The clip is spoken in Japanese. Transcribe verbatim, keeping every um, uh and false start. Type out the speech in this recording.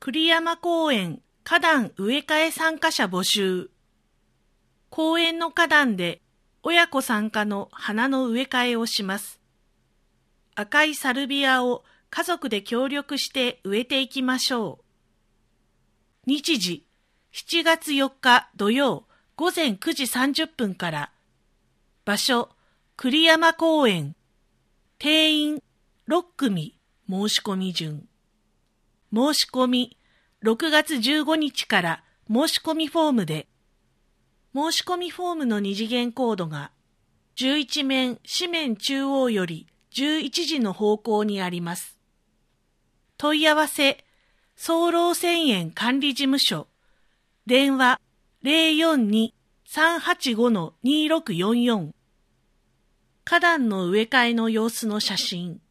栗山公園花壇植え替え参加者募集。公園の花壇で親子参加の花の植え替えをします。赤いサルビアを家族で協力して植えていきましょう。日時、しちがつよっか土曜午前くじさんじゅっぷんから。場所、栗山公園。定員ろっくみ、申し込み順。申し込み、ろくがつじゅうごにちから申し込みフォームで。申し込みフォームの二次元コードが、じゅういち面紙面中央よりじゅういちじの方向にあります。問い合わせ、総労線園管理事務所。電話 ゼロよんに さんはちご にろくよんよん。花壇の植え替えの様子の写真。